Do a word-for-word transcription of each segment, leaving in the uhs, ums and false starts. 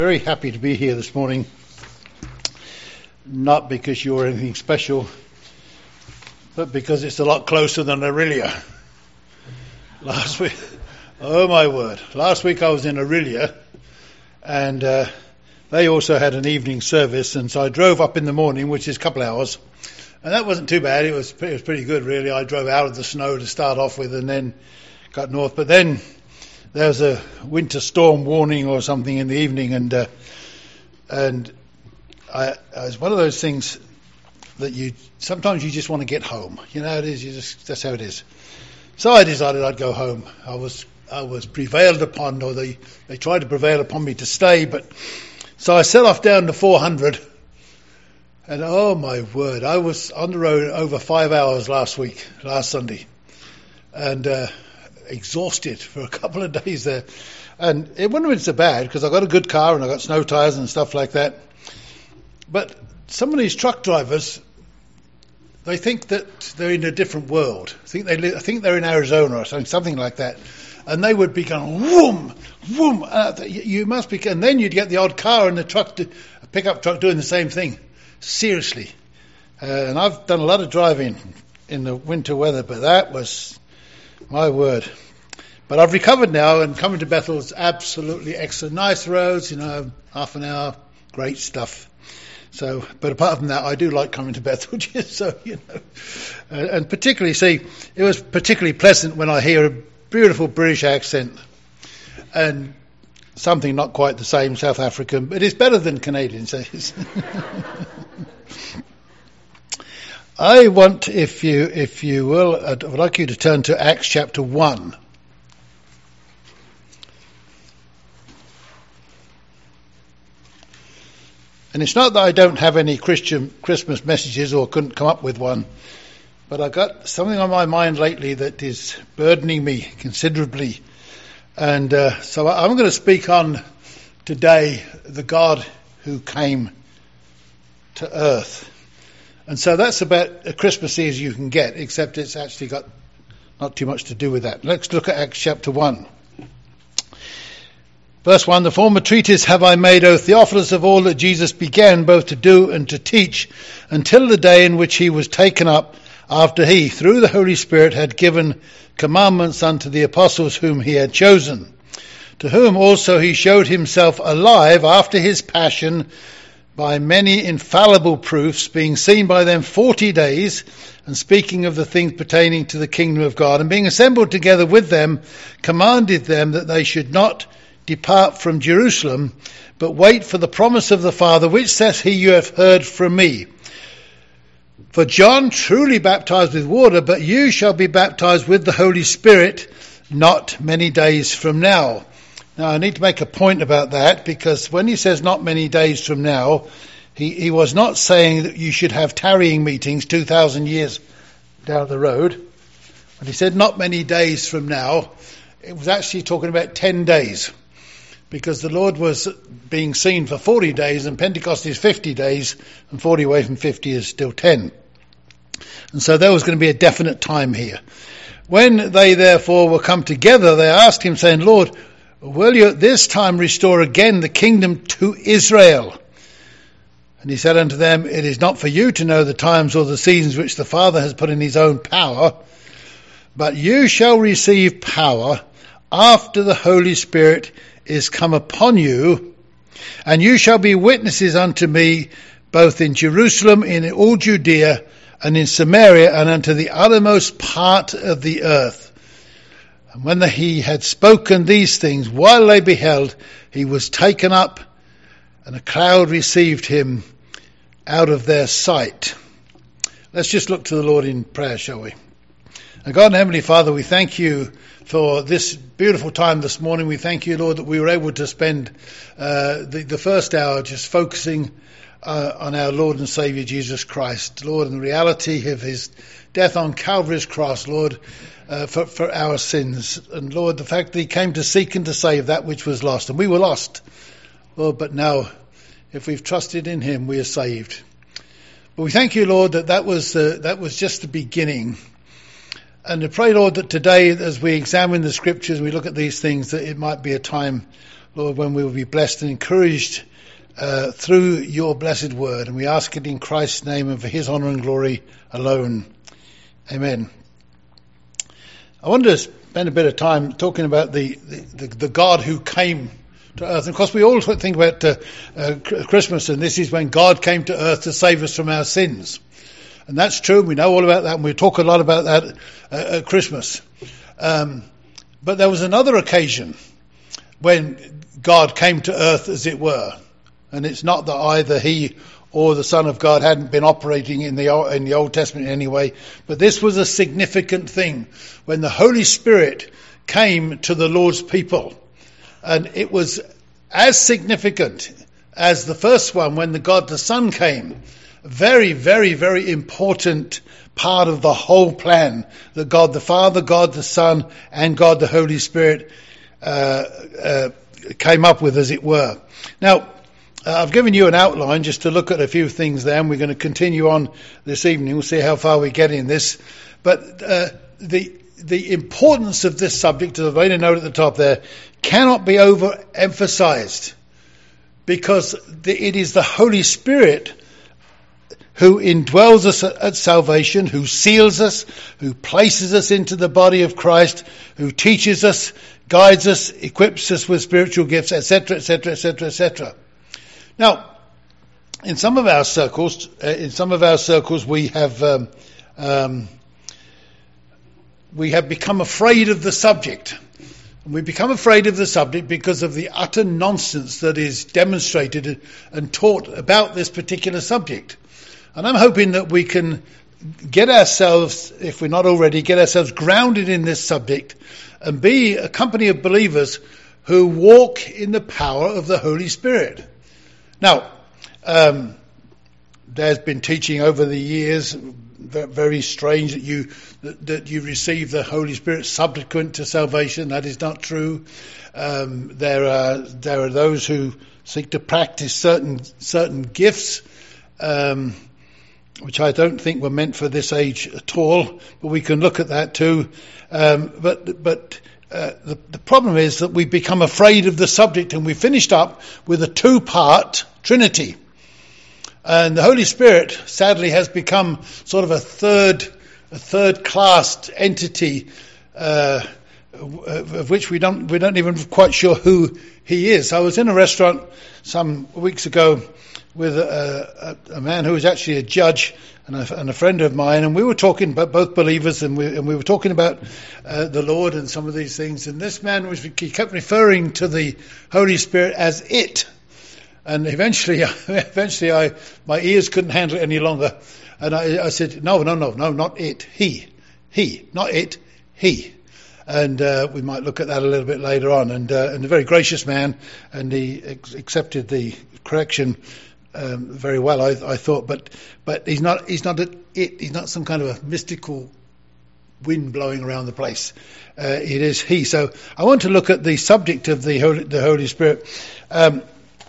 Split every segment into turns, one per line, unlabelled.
Very happy to be here this morning, not because you're anything special, but because it's a lot closer than Orillia. Last week, oh my word, last week I was in Orillia, and uh, they also had an evening service, and so I drove up in the morning, which is a couple hours, and that wasn't too bad. It was, it was pretty good, really. I drove out of the snow to start off with, and then got north, but then there was a winter storm warning or something in the evening, and uh, and I, it was one of those things that you sometimes you just want to get home. You know, it is. You just that's how it is. So I decided I'd go home. I was I was prevailed upon, or they they tried to prevail upon me to stay, but so I set off down to four hundred, and oh my word, I was on the road over five hours last week, last Sunday, and. Uh, exhausted for a couple of days there, and it wouldn't have been so bad because I got a good car and I got snow tires and stuff like that. But some of these truck drivers, they think that they're in a different world. I think they li- I think they're in Arizona or something, something like that, and they would be going whoom, whoom. Uh, you must be, and then you'd get the odd car and the truck, to, a pickup truck doing the same thing. Seriously, uh, and I've done a lot of driving in the winter weather, but that was. My word. But I've recovered now, and coming to Bethel is absolutely excellent. Nice roads, you know, half an hour, great stuff. So, but apart from that, I do like coming to Bethel, just so you know. Uh, and particularly, see, it was particularly pleasant when I hear a beautiful British accent and something not quite the same, South African, but it's better than Canadian, so it's I want, if you if you will, I'd like you to turn to Acts chapter one. And it's not that I don't have any Christian Christmas messages or couldn't come up with one, but I've got something on my mind lately that is burdening me considerably. And uh, so I'm going to speak on today the God who came to earth. And so that's about as Christmassy as you can get, except it's actually got not too much to do with that. Let's look at Acts chapter one. Verse one, the former treatise have I made, O Theophilus, of all that Jesus began both to do and to teach, until the day in which he was taken up, after he, through the Holy Spirit, had given commandments unto the apostles whom he had chosen, to whom also he showed himself alive after his passion, by many infallible proofs, being seen by them forty days, and speaking of the things pertaining to the kingdom of God, and being assembled together with them, commanded them that they should not depart from Jerusalem, but wait for the promise of the Father, which says he, you have heard from me. For John truly baptized with water, but you shall be baptized with the Holy Spirit not many days from now. Now, I need to make a point about that, because when he says not many days from now, he, he was not saying that you should have tarrying meetings two thousand years down the road. When he said not many days from now, it was actually talking about ten days, because the Lord was being seen for forty days, and Pentecost is fifty days, and forty away from fifty is still ten. And so there was going to be a definite time here. When they therefore were come together, they asked him, saying, Lord, will you at this time restore again the kingdom to Israel? And he said unto them, it is not for you to know the times or the seasons which the Father has put in his own power, but you shall receive power after the Holy Spirit is come upon you, and you shall be witnesses unto me both in Jerusalem, in all Judea, and in Samaria, and unto the uttermost part of the earth. And when the, he had spoken these things, while they beheld, he was taken up, and a cloud received him out of their sight. Let's just look to the Lord in prayer, shall we? And God and Heavenly Father, we thank you for this beautiful time this morning. We thank you, Lord, that we were able to spend uh, the, the first hour just focusing uh, on our Lord and Saviour Jesus Christ, Lord, and the reality of his death on Calvary's cross, Lord, Uh, for, for our sins. And Lord, the fact that he came to seek and to save that which was lost. And we were lost, Lord, but now if we've trusted in him, we are saved. But we thank you, Lord, that that was, uh, that was just the beginning. And I pray, Lord, that today as we examine the scriptures and we look at these things, that it might be a time Lord, when we will be blessed and encouraged uh, through your blessed word. And we ask it in Christ's name and for his honour and glory alone. Amen. I want to spend a bit of time talking about the, the, the God who came to earth. And of course, we all think about uh, uh, Christmas, and this is when God came to earth to save us from our sins. And that's true. We know all about that, and we talk a lot about that uh, at Christmas. Um, but there was another occasion when God came to earth, as it were. And it's not that either he or the Son of God hadn't been operating in the Old, in the Old Testament in any way, but this was a significant thing when the Holy Spirit came to the Lord's people. And it was as significant as the first one when the God the Son came. Very, very, very important part of the whole plan that God the Father, God the Son, and God the Holy Spirit uh, uh, came up with, as it were. Now, Uh, I've given you an outline just to look at a few things there, and we're going to continue on this evening. We'll see how far we get in this. But uh, the the importance of this subject, as I've made a note at the top there, cannot be overemphasized, because the, it is the Holy Spirit who indwells us at, at salvation, who seals us, who places us into the body of Christ, who teaches us, guides us, equips us with spiritual gifts, et cetera, et cetera, et cetera, et cetera. Now, in some of our circles, uh, in some of our circles, we have um, um, we have become afraid of the subject. And we become afraid of the subject because of the utter nonsense that is demonstrated and taught about this particular subject. And I'm hoping that we can get ourselves, if we're not already, get ourselves grounded in this subject and be a company of believers who walk in the power of the Holy Spirit. Now, um, there's been teaching over the years, very strange that you that, that you receive the Holy Spirit subsequent to salvation. That is not true. Um, there are there are those who seek to practice certain certain gifts, um, which I don't think were meant for this age at all. But we can look at that too. Um, but but. Uh, the, the problem is that we become afraid of the subject, and we finished up with a two-part Trinity. And the Holy Spirit, sadly, has become sort of a third, a third-class entity, uh, of which we don't, we don't even quite sure who he is. I was in a restaurant some weeks ago with a, a, a man who was actually a judge and a, and a friend of mine, and we were talking about both believers, and we, and we were talking about uh, the Lord and some of these things. And this man was he kept referring to the Holy Spirit as it, and eventually, eventually, I my ears couldn't handle it any longer, and I, I said, "No, no, no, no, not it. He, he, not it. He." And uh, we might look at that a little bit later on. And, uh, and a very gracious man, and he ex- accepted the correction um, very well, I, I thought. But but he's not he's not a, it. He's not some kind of a mystical wind blowing around the place. Uh, it is he. So I want to look at the subject of the Holy, the Holy Spirit. Um,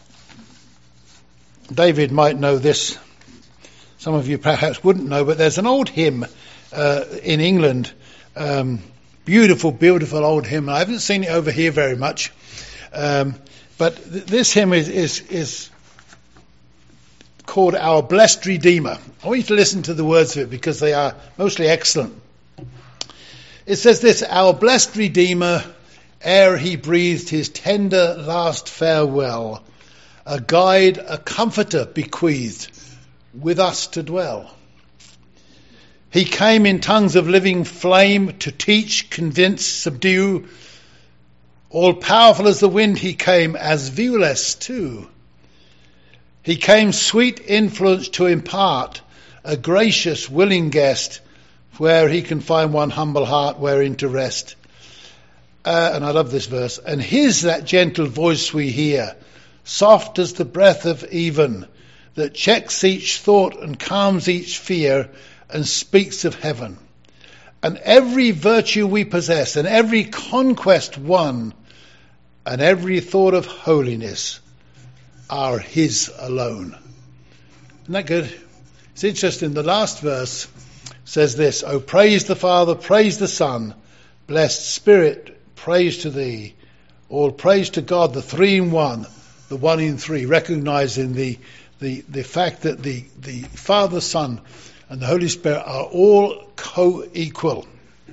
David might know this. Some of you perhaps wouldn't know, but there's an old hymn uh, in England. Um, Beautiful, beautiful old hymn. I haven't seen it over here very much, um, but th- this hymn is, is is called "Our Blessed Redeemer." I want you to listen to the words of it because they are mostly excellent. It says this: "Our blessed Redeemer, ere he breathed his tender last farewell, a guide, a comforter bequeathed, with us to dwell. He came in tongues of living flame to teach, convince, subdue. All powerful as the wind he came, as viewless too. He came sweet influence to impart, a gracious, willing guest, where he can find one humble heart wherein to rest." Uh, and I love this verse. "And his that gentle voice we hear, soft as the breath of even, that checks each thought and calms each fear, and speaks of heaven. And every virtue we possess, and every conquest won, and every thought of holiness are his alone." Isn't that good? It's interesting. The last verse says this: "Oh, praise the Father, praise the Son, blessed Spirit, praise to thee, All praise to God, the three in one, the one in three, recognizing the the, the fact that the, the Father, Son, and the Holy Spirit are all co-equal.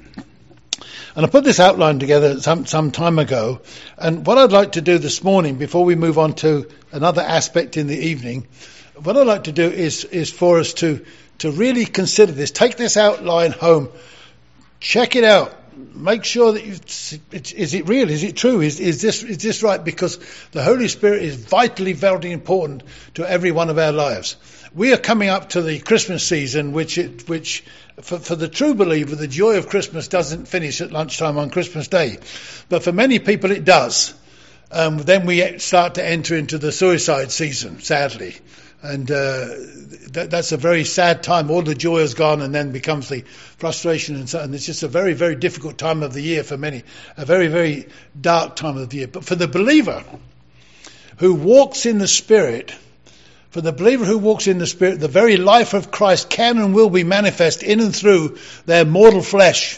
And I put this outline together some, some time ago. And what I'd like to do this morning, before we move on to another aspect in the evening, what I'd like to do is, is for us to, to really consider this. Take this outline home. Check it out. Make sure that you, is it real? Is it true? Is, is this, is this right? Because the Holy Spirit is vitally, very important to every one of our lives. We are coming up to the Christmas season, which it, which for, for the true believer, the joy of Christmas doesn't finish at lunchtime on Christmas Day. But for many people it does. Um, then we start to enter into the suicide season, sadly. And uh, that, that's a very sad time. All the joy is gone, and then becomes the frustration, and so. And it's just a very, very difficult time of the year for many. A very, very dark time of the year. But for the believer who walks in the Spirit, for the believer who walks in the Spirit, the very life of Christ can and will be manifest in and through their mortal flesh,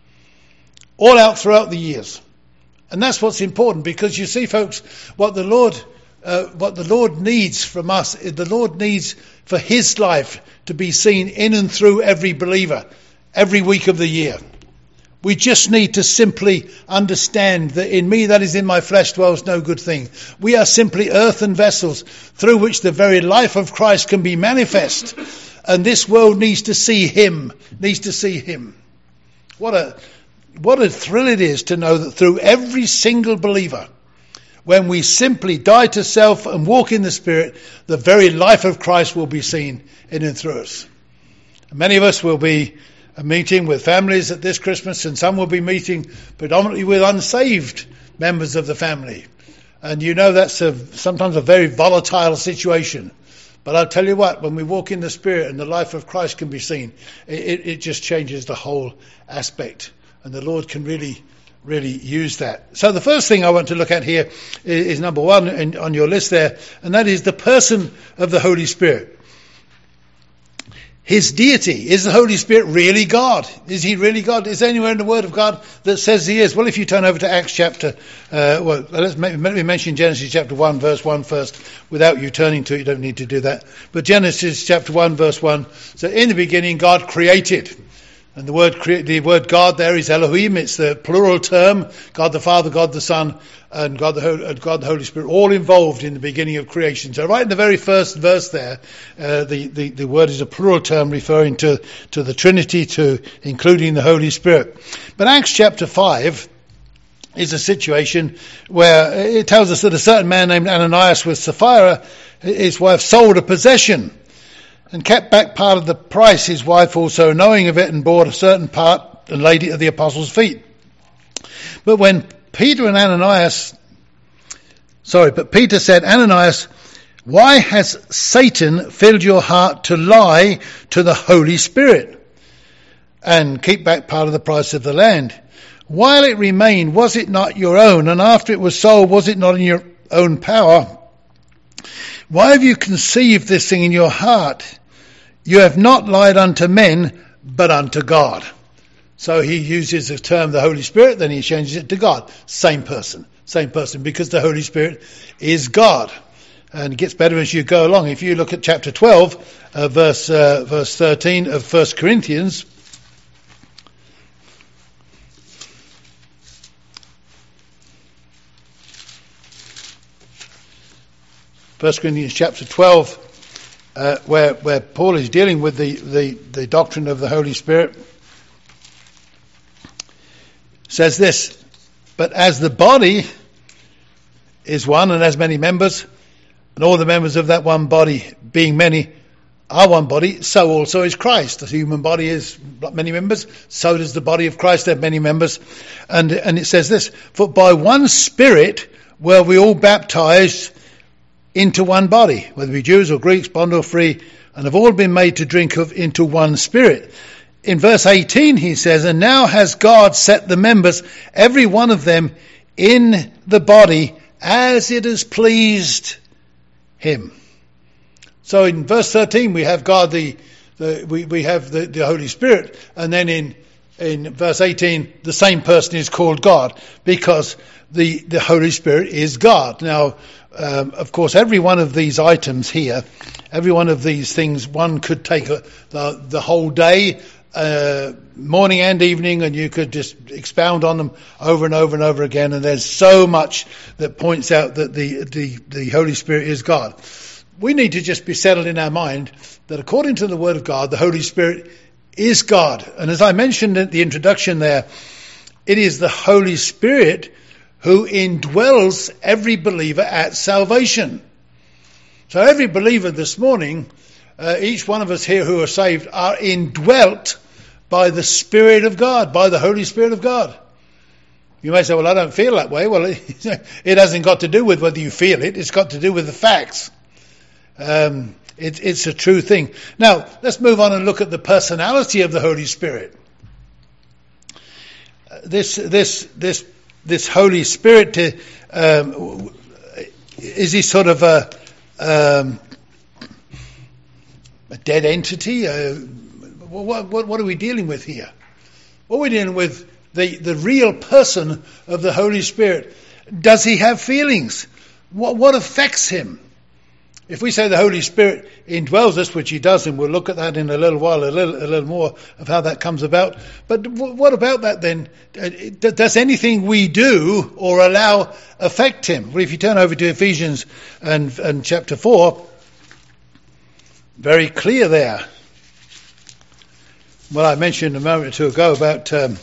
all out throughout the years. And that's what's important, because you see, folks, what the Lord. Uh, what the Lord needs from us, the Lord needs for his life to be seen in and through every believer, every week of the year. We just need to simply understand that in me, that is in my flesh, dwells no good thing. We are simply earthen vessels through which the very life of Christ can be manifest. And this world needs to see him, needs to see him. What a, what a thrill it is to know that through every single believer, when we simply die to self and walk in the Spirit, the very life of Christ will be seen in and through us. And many of us will be meeting with families at this Christmas, and some will be meeting predominantly with unsaved members of the family. And you know that's a, sometimes a very volatile situation. But I'll tell you what, when we walk in the Spirit and the life of Christ can be seen, it, it just changes the whole aspect. And the Lord can really... really use that. So the first thing I want to look at here is, is number one in, on your list there, and that is the person of the Holy Spirit. His deity. Is the Holy Spirit really God? Is he really God? Is there anywhere in the Word of God that says he is? Well, if you turn over to Acts chapter, uh, well, let's maybe mention Genesis chapter one, verse one first, without you turning to it. You don't need to do that. But Genesis chapter one, verse one. So in the beginning, God created. And the word the word God there is Elohim. It's the plural term. God the Father, God the Son, and God the, Holy, God the Holy Spirit, all involved in the beginning of creation. So right in the very first verse there, uh, the, the, the word is a plural term referring to, to the Trinity, to including the Holy Spirit. But Acts chapter five is a situation where it tells us that a certain man named Ananias with Sapphira, his wife, sold a possession and kept back part of the price, his wife also knowing of it, and bought a certain part and laid it at the apostles' feet. But when Peter and Ananias, sorry, but Peter said, Ananias, why has Satan filled your heart to lie to the Holy Spirit and keep back part of the price of the land? While it remained, was it not your own? And after it was sold, was it not in your own power? Why have you conceived this thing in your heart? You have not lied unto men, but unto God. So he uses the term the Holy Spirit, then he changes it to God. Same person, same person, because the Holy Spirit is God. And it gets better as you go along. If you look at chapter twelve, uh, verse uh, verse thirteen of First Corinthians, First Corinthians chapter twelve, uh, where where Paul is dealing with the, the, the doctrine of the Holy Spirit, says this, but as the body is one and has many members, and all the members of that one body, being many, are one body, so also is Christ. The human body is many members, so does the body of Christ have many members. And, and it says this, for by one Spirit were we all baptized into one body, whether we Jews or Greeks, bond or free, and have all been made to drink of into one Spirit. In verse eighteen he says, and now has God set the members, every one of them, in the body as it has pleased him. So in verse thirteen we have God, the, the we, we have the, the Holy Spirit, and then in in verse eighteen, the same person is called God, because the, the Holy Spirit is God. Now, um, of course, every one of these items here, every one of these things, one could take a, the, the whole day, uh, morning and evening, and you could just expound on them over and over and over again. And there's so much that points out that the, the, the Holy Spirit is God. We need to just be settled in our mind that according to the Word of God, the Holy Spirit is God. And as I mentioned at the introduction there, it is the Holy Spirit who indwells every believer at salvation. So every believer this morning, uh, each one of us here who are saved, are indwelt by the Spirit of God, by the Holy Spirit of God. You may say, well, I don't feel that way. Well, it, it hasn't got to do with whether you feel it. It's got to do with the facts. Um, it, it's a true thing. Now, let's move on and look at the personality of the Holy Spirit. Uh, this, this, this, this Holy Spirit, to, um, is he sort of a, um, a dead entity? Uh, what, what, what are we dealing with here? What are we dealing with? The, the real person of the Holy Spirit. Does he have feelings? What, what affects him? If we say the Holy Spirit indwells us, which he does, and we'll look at that in a little while, a little, a little more of how that comes about. But w- what about that then? Does anything we do or allow affect him? Well, if you turn over to Ephesians and, and chapter four, very clear there. Well, I mentioned a moment or two ago about um,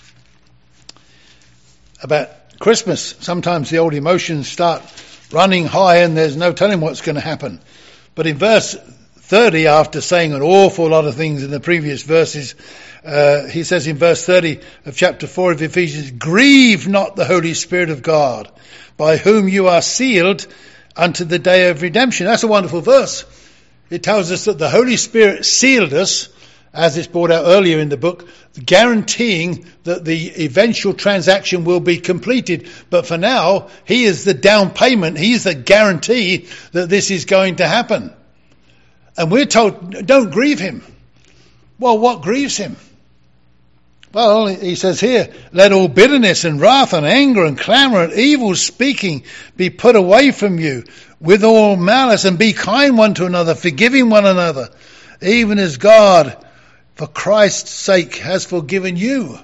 about Christmas. Sometimes the old emotions start running high and there's no telling what's going to happen. But in verse thirty, after saying an awful lot of things in the previous verses, uh, he says in verse thirty of chapter four of Ephesians, grieve not the Holy Spirit of God, by whom you are sealed unto the day of redemption. That's a wonderful verse. It tells us that the Holy Spirit sealed us, as it's brought out earlier in the book, guaranteeing that the eventual transaction will be completed. But for now, he is the down payment. He's the guarantee that this is going to happen. And we're told, don't grieve him. Well, what grieves him? Well, he says here, let all bitterness and wrath and anger and clamour and evil speaking be put away from you with all malice, and be kind one to another, forgiving one another, even as God, for Christ's sake, has forgiven you.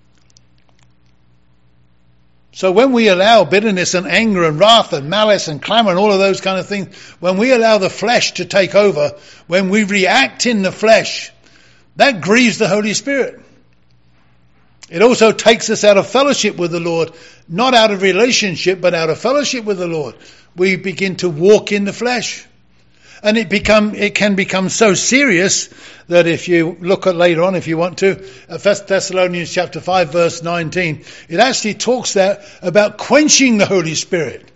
So when we allow bitterness and anger and wrath and malice and clamour and all of those kind of things, when we allow the flesh to take over, when we react in the flesh, that grieves the Holy Spirit. It also takes us out of fellowship with the Lord, not out of relationship, but out of fellowship with the Lord. We begin to walk in the flesh. And it become it can become so serious that if you look at later on, if you want to, First Thessalonians chapter five, verse nineteen, it actually talks there about quenching the Holy Spirit.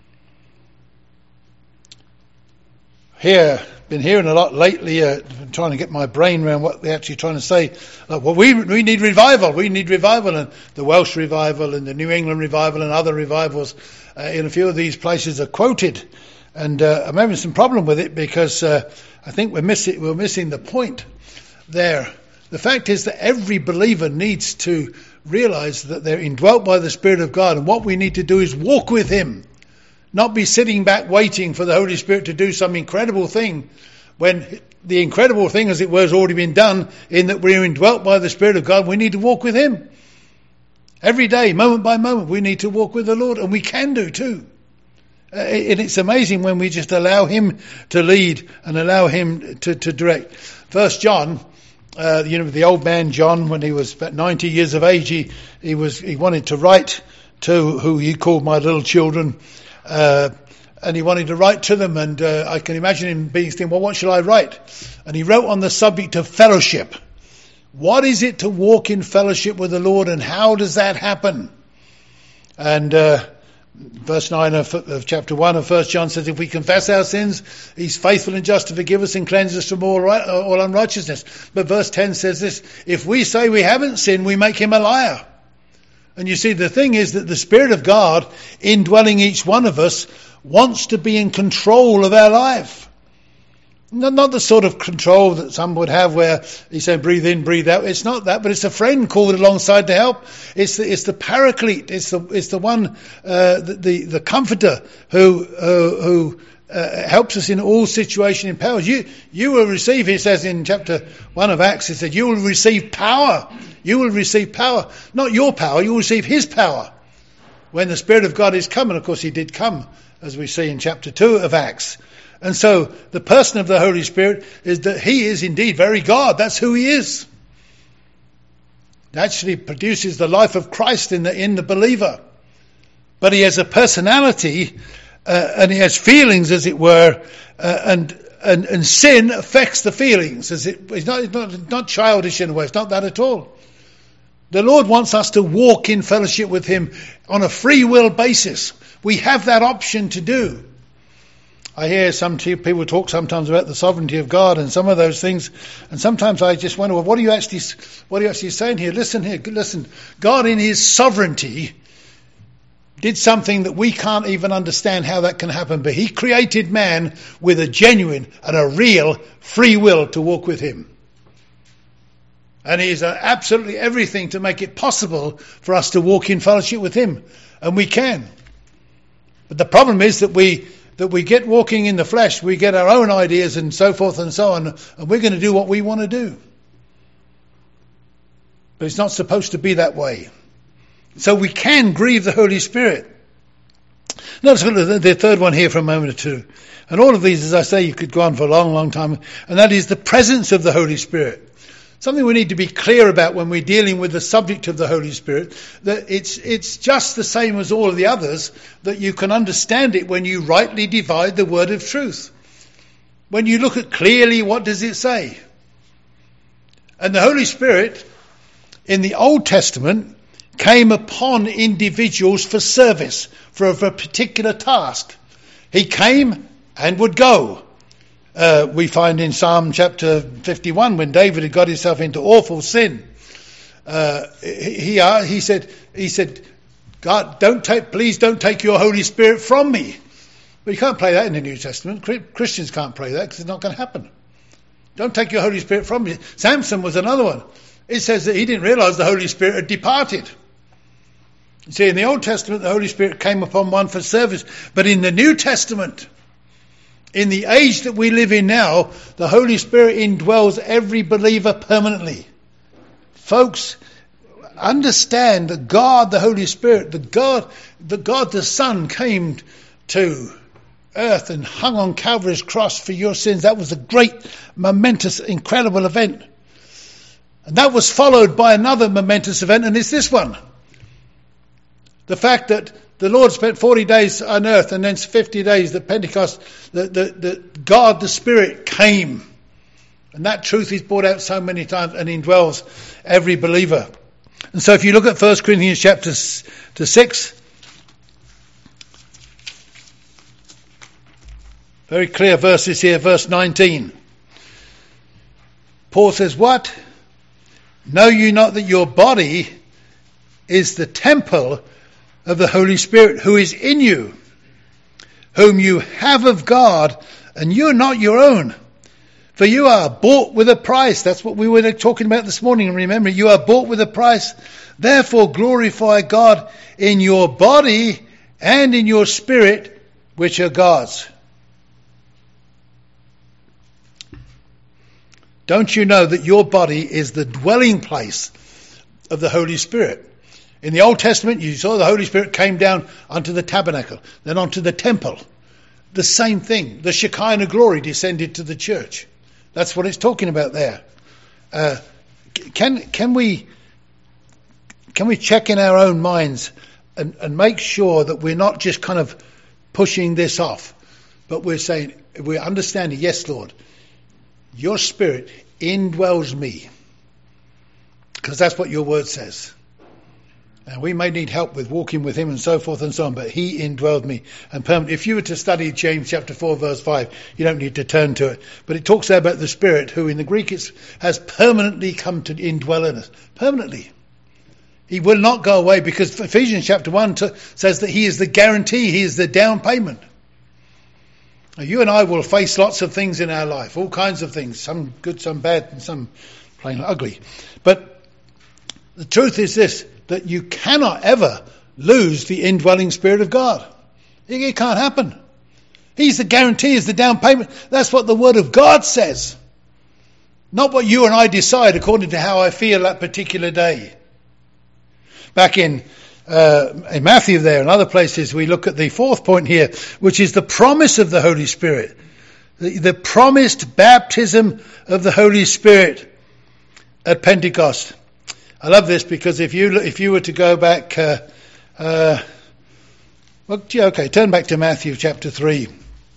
Here, been hearing a lot lately, uh, trying to get my brain around what they're actually trying to say. Like, well, we we need revival. We need revival, and the Welsh revival and the New England revival and other revivals uh, in a few of these places are quoted. And uh, I'm having some problem with it because uh, I think we're missing we're missing the point there. The fact is that every believer needs to realize that they're indwelt by the Spirit of God, and what we need to do is walk with him, not be sitting back waiting for the Holy Spirit to do some incredible thing when the incredible thing, as it were, has already been done, in that we're indwelt by the Spirit of God. We need to walk with him. Every day, moment by moment, we need to walk with the Lord, and we can do too. Uh, and it's amazing when we just allow him to lead and allow him to, to direct. First John, uh, you know, the old man John, when he was about ninety years of age, he, he was he wanted to write to who he called my little children, uh, and he wanted to write to them. And uh, I can imagine him being thinking, well, what shall I write? And he wrote on the subject of fellowship. What is it to walk in fellowship with the Lord, and how does that happen? And uh, verse nine of, of chapter one of First John says, if we confess our sins, he's faithful and just to forgive us and cleanse us from all, right, all unrighteousness. But verse ten says this, if we say we haven't sinned, we make him a liar. And you see, the thing is that the Spirit of God, indwelling each one of us, wants to be in control of our life. Not, not the sort of control that some would have where he said breathe in, breathe out. It's not that, but it's a friend called alongside to help. It's the, it's the paraclete. It's the, it's the one, uh, the, the, the comforter who, uh, who, uh, helps us in all situation and powers. You, you will receive, he says in chapter one of Acts, he said, you will receive power. You will receive power. Not your power, you will receive his power. When the Spirit of God is come, and of course he did come, as we see in chapter two of Acts. And so the person of the Holy Spirit is that he is indeed very God. That's who he is. It actually produces the life of Christ in the in the believer. But he has a personality uh, and he has feelings, as it were, uh, and, and and sin affects the feelings. As it, it's not, it's not, not childish in a way. It's not that at all. The Lord wants us to walk in fellowship with him on a free will basis. We have that option to do. I hear some people talk sometimes about the sovereignty of God and some of those things, and sometimes I just wonder, well, what are you actually, what are you actually saying here? Listen here, listen. God in his sovereignty did something that we can't even understand how that can happen, but he created man with a genuine and a real free will to walk with him. And he's done absolutely everything to make it possible for us to walk in fellowship with him, and we can. But the problem is that we that we get walking in the flesh, we get our own ideas and so forth and so on, and we're going to do what we want to do. But it's not supposed to be that way. So we can grieve the Holy Spirit. Notice the third one here for a moment or two. And all of these, as I say, you could go on for a long, long time, and that is the presence of the Holy Spirit. Something we need to be clear about when we're dealing with the subject of the Holy Spirit, that it's it's just the same as all of the others, that you can understand it when you rightly divide the word of truth. When you look at clearly, what does it say? And the Holy Spirit in the Old Testament came upon individuals for service, for a, for a particular task. He came and would go. Uh, we find in Psalm chapter fifty-one, when David had got himself into awful sin, uh, he uh, he said he said, God, don't take, please don't take your Holy Spirit from me. But you can't play that in the New Testament. Christians can't pray that because it's not going to happen. Don't take your Holy Spirit from me. Samson was another one. It says that he didn't realise the Holy Spirit had departed. You see, in the Old Testament, the Holy Spirit came upon one for service, but in the New Testament, in the age that we live in now, the Holy Spirit indwells every believer permanently. Folks, understand that God, the Holy Spirit, the God, the God, the Son came to earth and hung on Calvary's cross for your sins. That was a great, momentous, incredible event. And that was followed by another momentous event, and it's this one. The fact that the Lord spent forty days on earth, and then fifty days at Pentecost, the, the, the God, the Spirit, came. And that truth is brought out so many times and indwells every believer. And so if you look at First Corinthians chapter six, very clear verses here, verse nineteen. Paul says, what? Know you not that your body is the temple of the Holy Spirit who is in you, whom you have of God, and you are not your own. For you are bought with a price. That's what we were talking about this morning. And remember, you are bought with a price. Therefore glorify God in your body and in your spirit, which are God's. Don't you know that your body is the dwelling place of the Holy Spirit? In the Old Testament, you saw the Holy Spirit came down onto the tabernacle, then onto the temple. The same thing. The Shekinah glory descended to the church. That's what it's talking about there. Uh, can can we can we check in our own minds and, and make sure that we're not just kind of pushing this off, but we're saying, we're understanding, yes, Lord, your Spirit indwells me, because that's what your word says. And we may need help with walking with him and so forth and so on, but he indwelled me. And permanent. If you were to study James chapter four, verse five, you don't need to turn to it. But it talks there about the Spirit, who in the Greek is, has permanently come to indwell in us. Permanently. He will not go away, because Ephesians chapter one t- says that he is the guarantee, he is the down payment. You and I will face lots of things in our life, all kinds of things, some good, some bad, and some plain ugly. But the truth is this, that you cannot ever lose the indwelling Spirit of God. It can't happen. He's the guarantee, he's the down payment. That's what the Word of God says. Not what you and I decide according to how I feel that particular day. Back in Uh, in Matthew there and other places, we look at the fourth point here, which is the promise of the Holy Spirit. The, the promised baptism of the Holy Spirit at Pentecost. I love this because if you if you were to go back, uh, uh, well, gee, okay, turn back to Matthew chapter three.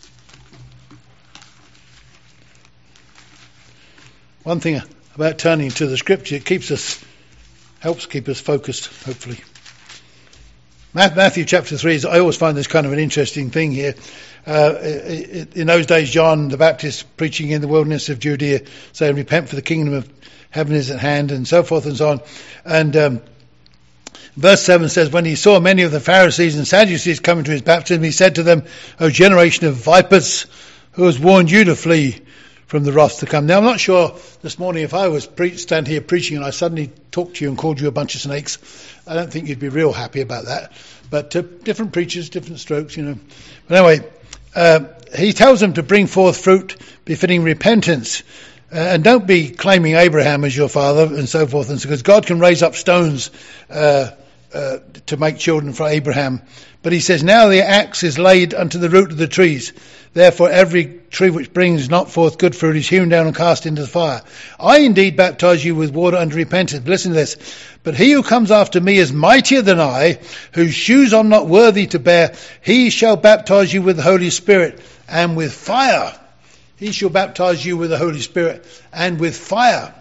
One thing about turning to the Scripture, it keeps us, helps keep us focused, hopefully. Matthew chapter three, is, I always find this kind of an interesting thing here. Uh, in those days, John the Baptist preaching in the wilderness of Judea, saying, repent for the kingdom of heaven is at hand, and so forth and so on. And um, verse seven says, when he saw many of the Pharisees and Sadducees coming to his baptism, he said to them, O generation of vipers, who has warned you to flee from the wrath to come. Now, I'm not sure this morning if I was pre- stand here preaching and I suddenly talked to you and called you a bunch of snakes, I don't think you'd be real happy about that. But uh, different preachers, different strokes, you know. But anyway, uh, he tells them to bring forth fruit befitting repentance. Uh, and don't be claiming Abraham as your father and so forth. And so, because God can raise up stones uh, uh, to make children for Abraham. But he says, now the axe is laid unto the root of the trees. Therefore every tree which brings not forth good fruit is hewn down and cast into the fire. I indeed baptize you with water unto repentance. Listen to this. But he who comes after me is mightier than I, whose shoes I'm not worthy to bear. He shall baptize you with the Holy Spirit and with fire. He shall baptize you with the Holy Spirit and with fire.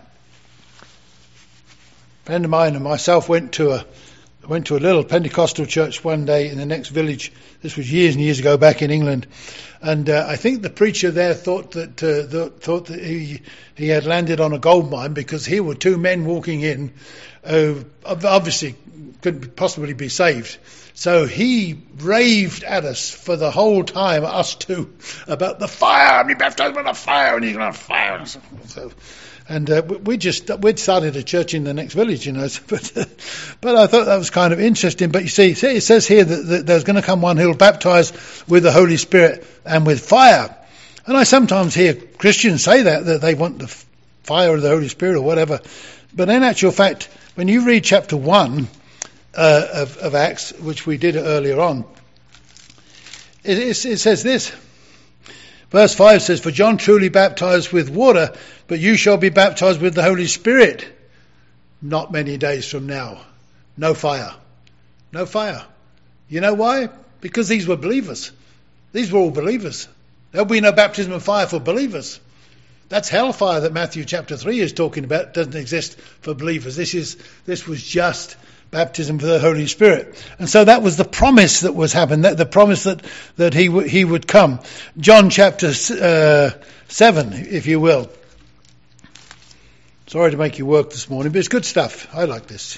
A friend of mine and myself went to a went to a little Pentecostal church one day in the next village. This was years and years ago back in England. And uh, I think the preacher there thought that uh, the, thought that he he had landed on a gold mine, because here were two men walking in who obviously couldn't possibly be saved. So he raved at us for the whole time, us two, about the fire. I'm baptized by the fire, and he's going to fire. And so, and uh, we just we'd started a church in the next village, you know. But uh, but I thought that was kind of interesting. But you see, it says here that, that there's going to come one who will baptize with the Holy Spirit and with fire. And I sometimes hear Christians say that that they want the fire of the Holy Spirit or whatever. But in actual fact, when you read chapter one uh, of, of Acts, which we did earlier on, it, it, it says this. Verse five says, for John truly baptized with water, but you shall be baptized with the Holy Spirit not many days from now. No fire. No fire. You know why? Because these were believers. These were all believers. There'll be no baptism of fire for believers. That's hellfire that Matthew chapter three is talking about. It doesn't exist for believers. This is this was just baptism for the Holy Spirit. And so that was the promise that was happening, that the promise that, that he, w- he would come. John chapter uh, seven, if you will. Sorry to make you work this morning, but it's good stuff. I like this.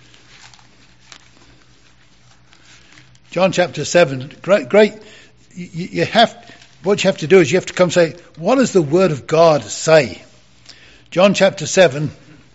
John chapter seven, great, great. You, you have, what you have to do is you have to come say, what does the Word of God say? John chapter seven,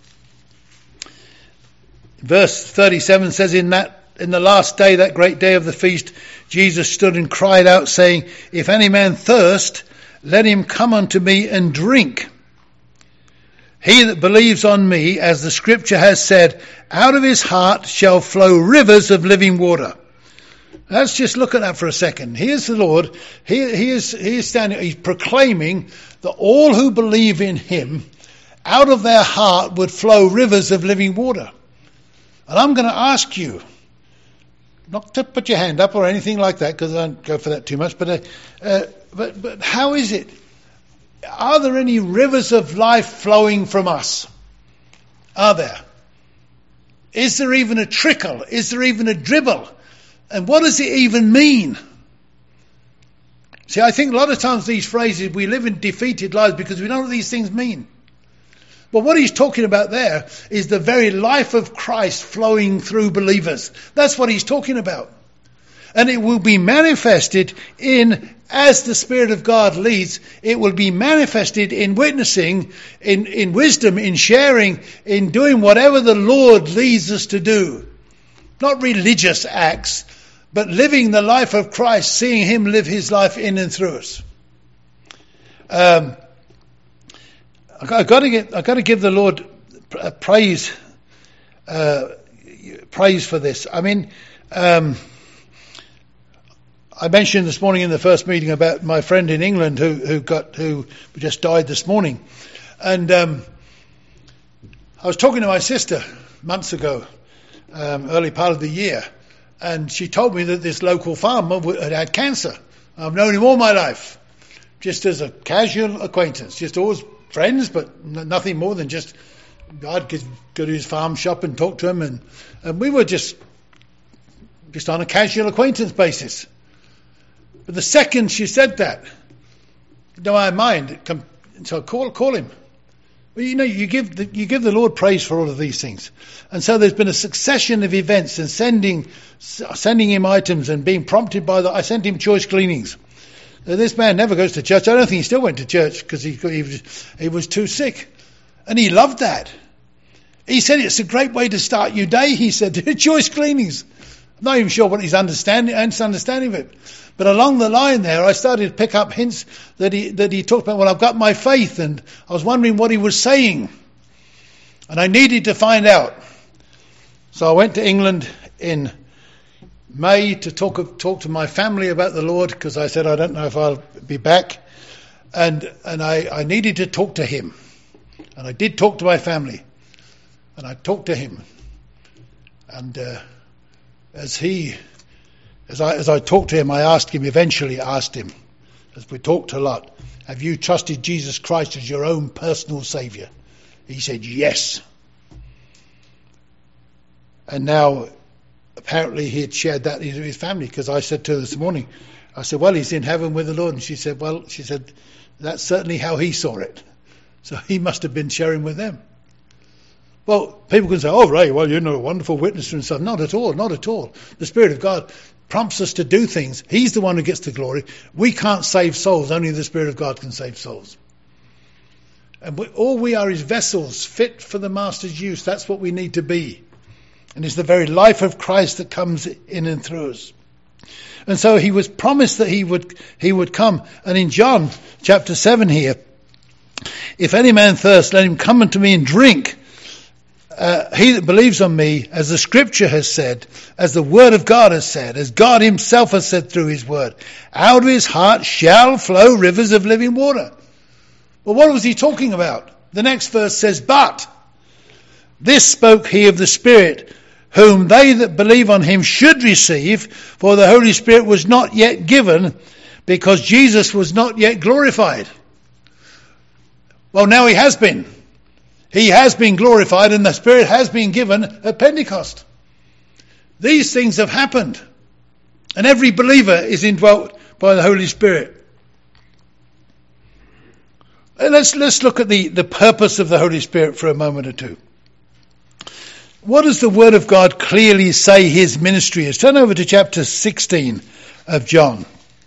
verse thirty-seven says, in that, in the last day, that great day of the feast, Jesus stood and cried out, saying, if any man thirst, let him come unto me and drink. He that believes on me, as the scripture has said, out of his heart shall flow rivers of living water. Let's just look at that for a second. Here's the Lord. He, he is, he is standing, he's proclaiming that all who believe in him, out of their heart would flow rivers of living water. And I'm going to ask you, not to put your hand up or anything like that, because I don't go for that too much, but, uh, uh, but but how is it? Are there any rivers of life flowing from us? Are there? Is there even a trickle? Is there even a dribble? And what does it even mean? See, I think a lot of times these phrases, we live in defeated lives because we don't know what these things mean. But what he's talking about there is the very life of Christ flowing through believers. That's what he's talking about. And it will be manifested in, as the Spirit of God leads, it will be manifested in witnessing, in, in wisdom, in sharing, in doing whatever the Lord leads us to do. Not religious acts, but living the life of Christ, seeing him live his life in and through us. Um, I've got to get, I've got to give the Lord praise, uh, praise for this. I mean, um, I mentioned this morning in the first meeting about my friend in England who, who got, who just died this morning. And, um, I was talking to my sister months ago, um, early part of the year, and she told me that this local farmer had had cancer. I've known him all my life, just as a casual acquaintance, just always friends, but n- nothing more than just, I'd go to his farm shop and talk to him, and, and we were just, just on a casual acquaintance basis. But the second she said that, no, I mind. Come, so call call him. Well, you know, you give the, you give the Lord praise for all of these things, and so there's been a succession of events and sending sending him items and being prompted by the. I sent him choice cleanings. Now, this man never goes to church. I don't think he still went to church because he he was, he was too sick, and he loved that. He said it's a great way to start your day. He said choice cleanings. I'm not even sure what his understanding his understanding of it. But along the line there, I started to pick up hints that he that he talked about, well, I've got my faith, and I was wondering what he was saying. And I needed to find out. So I went to England in May to talk talk to my family about the Lord, because I said I don't know if I'll be back. And and I, I needed to talk to him. And I did talk to my family. And I talked to him. And uh, as he... As I, as I talked to him, I asked him, eventually asked him, as we talked a lot, have you trusted Jesus Christ as your own personal Saviour? He said, yes. And now, apparently he had shared that with his family, because I said to her this morning, I said, well, he's in heaven with the Lord. And she said, well, she said, that's certainly how he saw it. So he must have been sharing with them. Well, people can say, oh, Ray, well, you're a wonderful witness and stuff. Not at all, not at all. The Spirit of God prompts us to do things. He's the one who gets the glory. We can't save souls. Only the Spirit of God can save souls. And we, all we are is vessels fit for the Master's use. That's what we need to be. And it's the very life of Christ that comes in and through us. And so he was promised that he would he would come. And in John chapter seven here, if any man thirst, let him come unto me and drink. Uh, he that believes on me, as the scripture has said, as the word of God has said, as God himself has said through his word, out of his heart shall flow rivers of living water. Well, what was he talking about? The next verse says, but this spoke he of the Spirit, whom they that believe on him should receive, for the Holy Spirit was not yet given, because Jesus was not yet glorified. Well, now he has been. He has been glorified, and the Spirit has been given at Pentecost. These things have happened, and every believer is indwelt by the Holy Spirit. And let's let's look at the, the purpose of the Holy Spirit for a moment or two. What does the Word of God clearly say his ministry is? Turn over to chapter sixteen of John.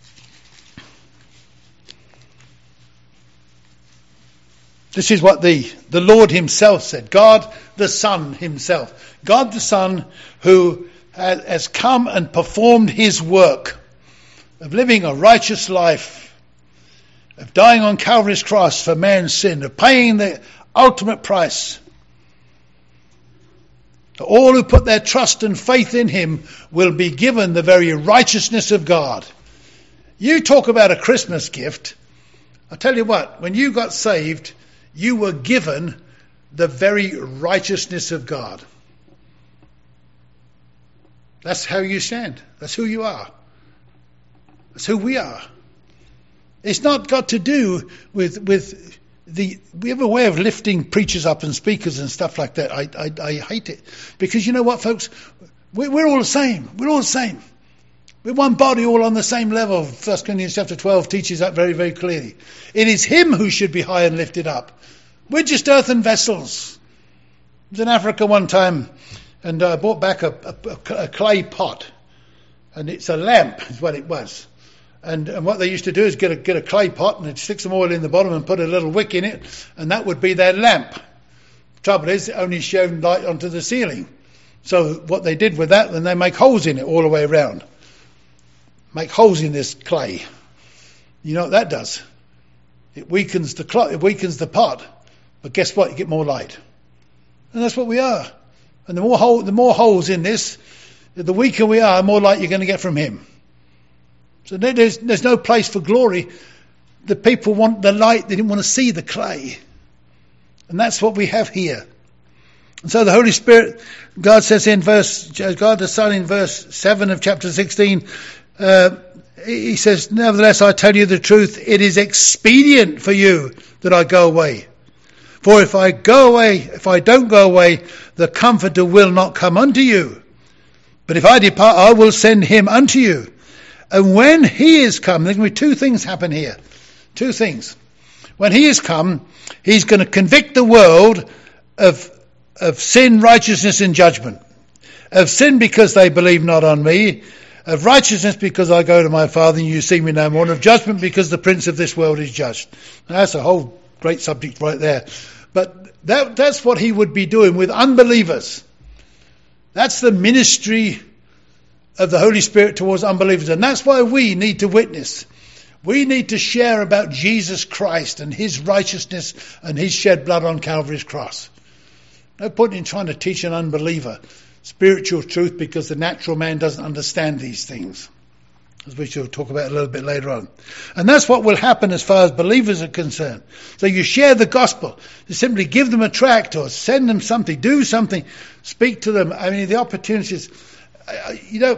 This is what the, the Lord himself said. God the Son himself. God the Son who has come and performed his work of living a righteous life, of dying on Calvary's cross for man's sin, of paying the ultimate price. All who put their trust and faith in him will be given the very righteousness of God. You talk about a Christmas gift. I tell you what, when you got saved, you were given the very righteousness of God. That's how you stand. That's who you are. That's who we are. It's not got to do with with the. We have a way of lifting preachers up and speakers and stuff like that. I I, I hate it, because you know what, folks, we're, we're all the same. We're all the same. We're one body, all on the same level. First Corinthians chapter twelve teaches that very, very clearly. It is him who should be high and lifted up. We're just earthen vessels. I was in Africa one time, and I brought back a, a, a clay pot. And it's a lamp, is what it was. And, and what they used to do is get a, get a clay pot and they'd stick some oil in the bottom and put a little wick in it, and that would be their lamp. The trouble is, it only shone light onto the ceiling. So what they did with that, then they make holes in it all the way around. Make holes in this clay. You know what that does? It weakens the cl- it weakens the pot. But guess what? You get more light. And that's what we are. And the more hole, the more holes in this, the weaker we are, the more light you're going to get from him. So there's, there's no place for glory. The people want the light. They didn't want to see the clay. And that's what we have here. And so the Holy Spirit, God says in verse, God the Son in verse seven of chapter sixteen, uh, he says, nevertheless, I tell you the truth, it is expedient for you that I go away. For if I go away, if I don't go away, the Comforter will not come unto you. But if I depart, I will send him unto you. And when he is come, there's going to be two things happen here. Two things. When he is come, he's going to convict the world of, of sin, righteousness and judgment. Of sin because they believe not on me. Of righteousness because I go to my Father and you see me no more. And of judgment because the prince of this world is judged. Now, that's a whole great subject right there. But that, that's what he would be doing with unbelievers. That's the ministry of the Holy Spirit towards unbelievers. And that's why we need to witness. We need to share about Jesus Christ and his righteousness and his shed blood on Calvary's cross. No point in trying to teach an unbeliever spiritual truth because the natural man doesn't understand these things, as we shall talk about a little bit later on. And that's what will happen as far as believers are concerned. So you share the gospel. You simply give them a tract or send them something, do something, speak to them. I mean, the opportunities. You know,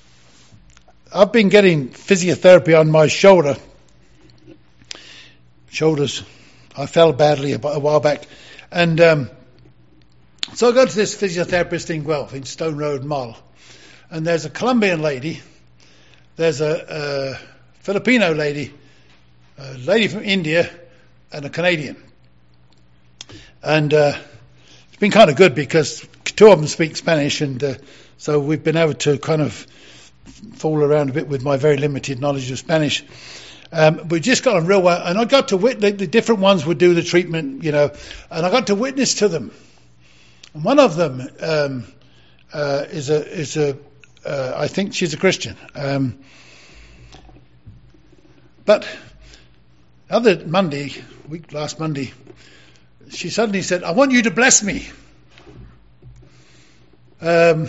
I've been getting physiotherapy on my shoulder. Shoulders. I fell badly a while back. And um, so I go to this physiotherapist in Guelph, in Stone Road Mall. And there's a Colombian lady. There's a, a Filipino lady, a lady from India, and a Canadian. And uh, it's been kind of good because two of them speak Spanish, and uh, so we've been able to kind of fool around a bit with my very limited knowledge of Spanish. Um, we just got on real well, and I got to witness, the different ones would do the treatment, you know, and I got to witness to them. And one of them um, uh, is a, is a uh, I think she's a Christian. Um, but other Monday, week last Monday, she suddenly said, I want you to bless me. Um,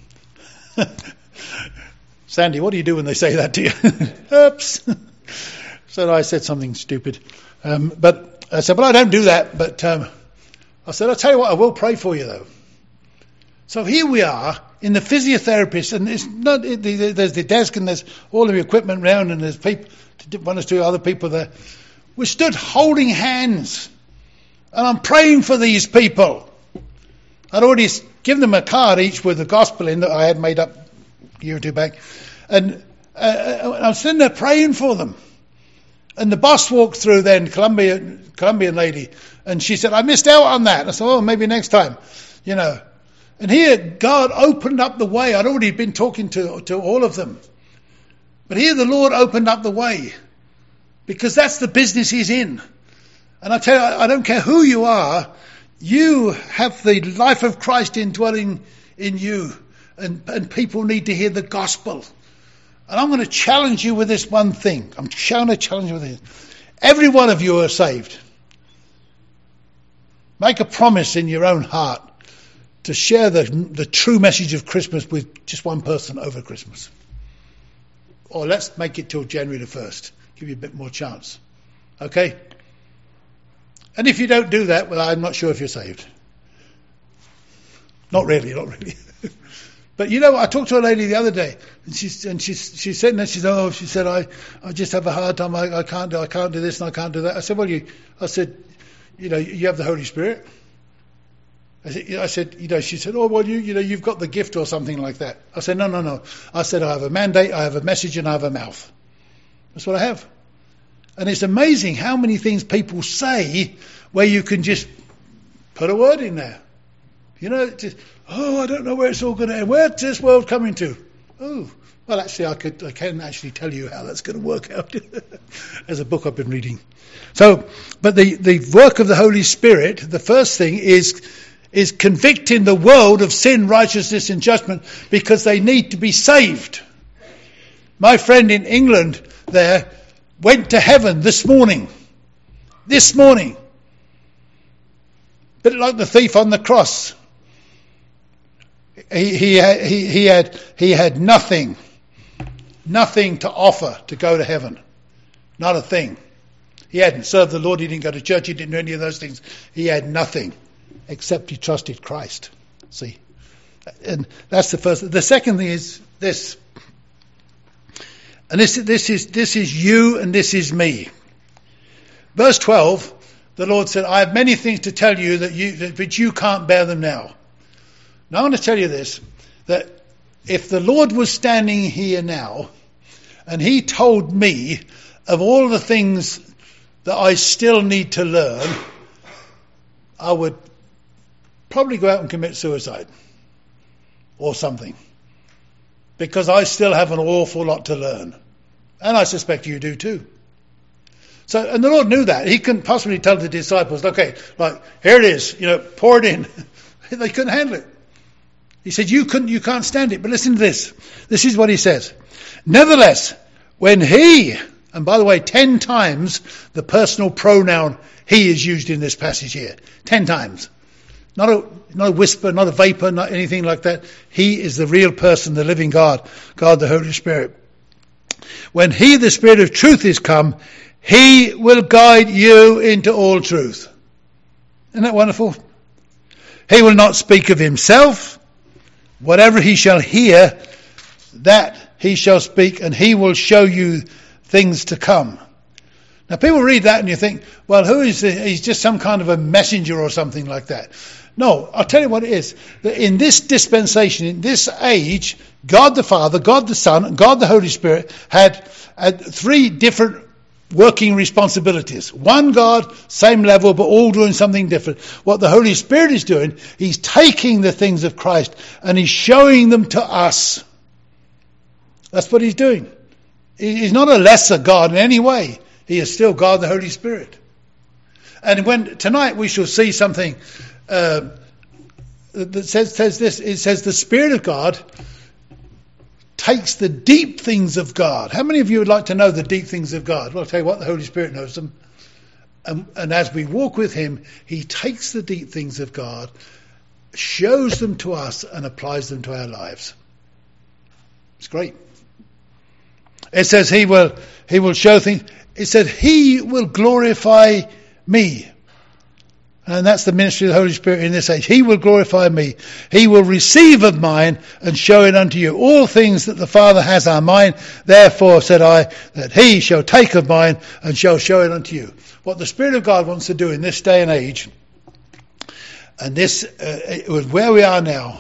Sandy, what do you do when they say that to you? Oops. So I said something stupid. Um, but I said, well, I don't do that. But um, I said, I'll tell you what, I will pray for you, though. So here we are in the physiotherapist, and it's not, it, there's the desk and there's all the equipment around, and there's people, one or two other people there. We stood holding hands, and I'm praying for these people. I'd already given them a card each with the gospel in that I had made up a year or two back, and uh, I'm sitting there praying for them. And the boss walked through then, Colombian, Colombian lady, and she said, I missed out on that. I said, oh, maybe next time, you know. And here, God opened up the way. I'd already been talking to, to all of them. But here the Lord opened up the way, because that's the business he's in. And I tell you, I don't care who you are, you have the life of Christ indwelling in you. And, and people need to hear the gospel. And I'm going to challenge you with this one thing. I'm trying to challenge you with this. Every one of you are saved. Make a promise in your own heart to share the, the true message of Christmas with just one person over Christmas. Or let's make it till January the first. Give you a bit more chance. Okay? And if you don't do that, well, I'm not sure if you're saved. Not really, not really. But you know, I talked to a lady the other day, and she and she she said, and she said, oh, she said, I, I just have a hard time. I, I can't do I can't do this and I can't do that. I said, well, you, I said, you know, you have the Holy Spirit. I said, I said, you know, she said, oh, well, you, you know, you've got the gift or something like that. I said, no, no, no. I said, I have a mandate, I have a message, and I have a mouth. That's what I have. And it's amazing how many things people say where you can just put a word in there. You know, just, oh, I don't know where it's all going to end. Where's this world coming to? Oh, Well, actually, I could, I can actually tell you how that's going to work out. As a book I've been reading. So, but the, the work of the Holy Spirit, the first thing is, is convicting the world of sin, righteousness and judgment, because they need to be saved. My friend in England there went to heaven this morning. This morning. Bit like the thief on the cross. He, he, had, he, he had, he had nothing, nothing to offer to go to heaven. Not a thing. He hadn't served the Lord. He didn't go to church. He didn't do any of those things. He had nothing except he trusted Christ. See? And that's the first. The second thing is this. And this, this is, this is you and this is me. Verse twelve, the Lord said, I have many things to tell you that you, but you can't bear them now. Now I want to tell you this, that if the Lord was standing here now and he told me of all the things that I still need to learn, I would probably go out and commit suicide or something, because I still have an awful lot to learn. And I suspect you do too. So, and the Lord knew that. He couldn't possibly tell the disciples, okay, like, here it is, you know, pour it in. They couldn't handle it. He said, you couldn't, you can't stand it. But listen to this. This is what he says. Nevertheless, when he, and by the way, ten times the personal pronoun he is used in this passage here. Ten times. Not a, not a whisper, not a vapor, not anything like that. He is the real person, the living God, God the Holy Spirit. When he, the Spirit of truth, is come, he will guide you into all truth. Isn't that wonderful? He will not speak of himself. Whatever he shall hear, that he shall speak, and he will show you things to come. Now people read that and you think, well, who is this? He's just some kind of a messenger or something like that. No, I'll tell you what it is. That in this dispensation, in this age, God the Father, God the Son, and God the Holy Spirit had, had three different working responsibilities. One God, same level, but all doing something different. What the Holy Spirit is doing, he's taking the things of Christ and he's showing them to us. That's what he's doing. He's not a lesser God in any way. He is still God the Holy Spirit. And when tonight we shall see something uh, that says, says this. It says the Spirit of God takes the deep things of God. How many of you would like to know the deep things of God? Well, I'll tell you what, the Holy Spirit knows them. And, and as we walk with him, he takes the deep things of God, shows them to us, and applies them to our lives. It's great. It says he will, he will show things. It said he will glorify me. And that's the ministry of the Holy Spirit in this age. He will glorify me. He will receive of mine and show it unto you. All things that the Father has are mine. Therefore, said I, that he shall take of mine and shall show it unto you. What the Spirit of God wants to do in this day and age, and this, uh, where we are now,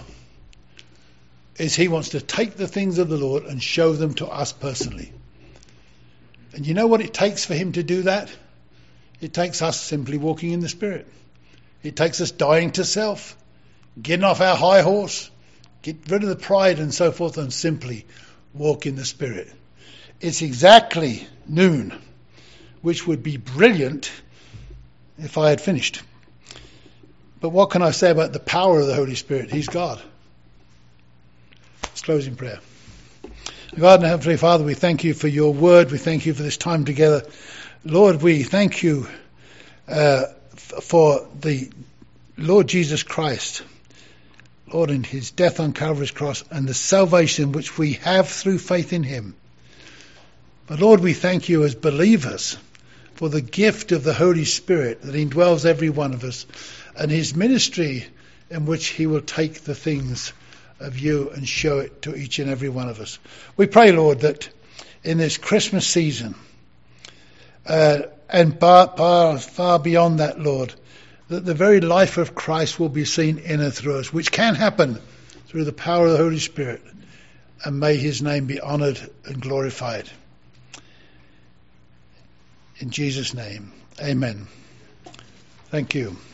is he wants to take the things of the Lord and show them to us personally. And you know what it takes for him to do that? It takes us simply walking in the Spirit. It takes us dying to self, getting off our high horse, get rid of the pride and so forth, and simply walk in the Spirit. It's exactly noon, which would be brilliant if I had finished. But what can I say about the power of the Holy Spirit? He's God. Let's close in prayer. God and Heavenly Father, we thank you for your word. We thank you for this time together. Lord, we thank you uh, f- for the Lord Jesus Christ, Lord, in his death on Calvary's cross and the salvation which we have through faith in him. But Lord, we thank you as believers for the gift of the Holy Spirit that indwells every one of us, and his ministry in which he will take the things of you and show it to each and every one of us. We pray, Lord, that in this Christmas season, uh, and far, far, far beyond that, Lord, that the very life of Christ will be seen in and through us, which can happen through the power of the Holy Spirit. And may his name be honoured and glorified. In Jesus' name, amen. Thank you.